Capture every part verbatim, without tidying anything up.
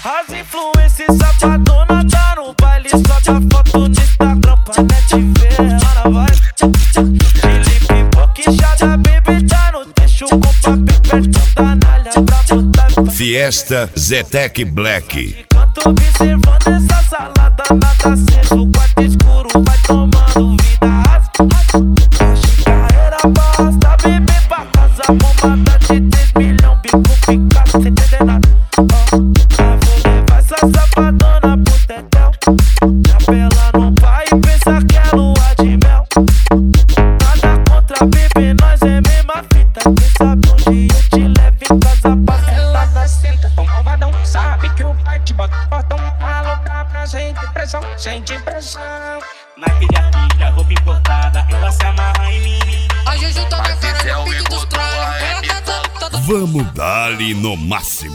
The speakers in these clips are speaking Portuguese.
As influências safadona tá no baile, sobe a foto no Instagram pra net ver ela vai. Felipe Boquichada, baby, tá no deixo com papel perto da nalha pra botar. Fiesta Zetec Black. Enquanto observando essa salada, nada aceso, o quarto escuro vai tomando vida. Hoje carreira basta, bebê pra casa, bombada de três milhões, bico picado, sem entender nada. Vou levar essa safadona pro tetel. Capela não vai pensar que é lua de mel. Nada contra, bebê, nós é mesma fita. Quem sabe onde eu te levo em casa pra sentar na cinta. Tão malvadão, sabe que o pai te bota portão. Alocar pra gente, pressão, gente, pressão. Na pilha, pilha, roupa importada, ela se amarra em mim. A Juju tá na cara no pique dos trolls. Ela tá dando todo. Vamos dar-lhe no máximo.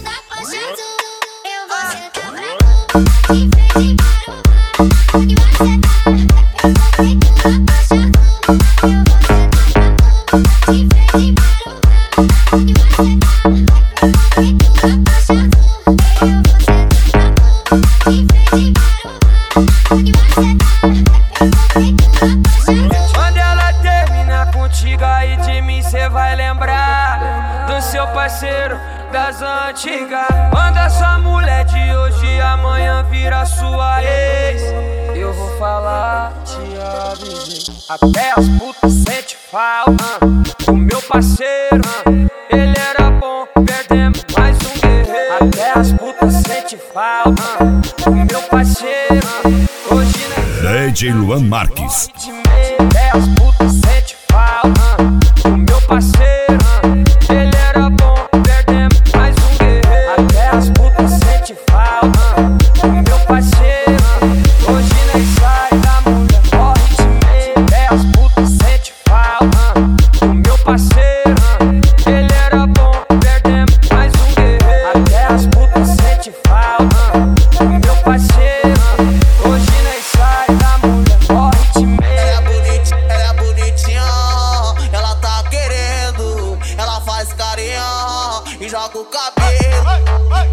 Quando ela terminar contigo aí de mim, cê vai lembrar do seu parceiro das antigas. Quando essa mulher de hoje amanhã vira sua ex, eu vou falar, te avisei. Até as putas sente falta do meu parceiro. Ele era bom, perdemos mais um guerreiro. Até as putas sente falta do meu parceiro. Hoje não D J Luan Marques. até as putas sente falta do meu parceiro. Ele era bom, perdemos mais um guerreiro. Até as putas sente falta do meu parceiro. Hoje nem sai da mulher, morre de medo. Até as putas sente falta do meu parceiro. Ele era bom, perdemos mais um guerreiro. Até as putas sente falta do meu parceiro. Hoje nem sai da mulher, morre de medo. Ela é bonitinha, ela é bonitinha, ela tá querendo, ela faz carinha e joga o cabelo.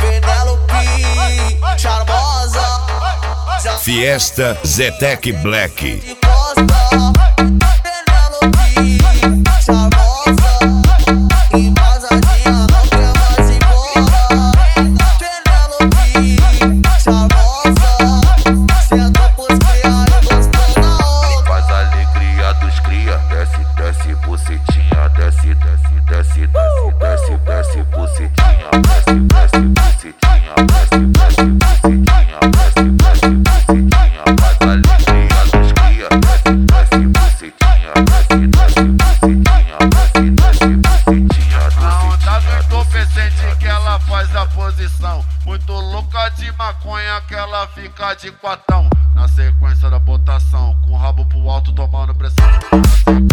Penélope, charmosa, já Fiesta Zetec Black. de costa. Penélope, charmosa, embasadinha, não quer mais ir embora. Penélope, charmosa, senta pros cria e gostou na onda. Faz a alegria dos cria, desce, desce, bucetinha, desce, desce, desce, desce, desce, desce, bucetinha, desce, desce, bucetinha, desce, desce, bucetinha, desce, desce, bucetinha. Faz a alegria dos cria, desce, desce, bucetinha, desce, desce, bucetinha, desce, desce, bucetinha. Na onda do entorpecente que ela faz a posição, muito louca de maconha que ela fica de quatão. Na sequência da botação, com o rabo pro alto tomando pressão. Na sequência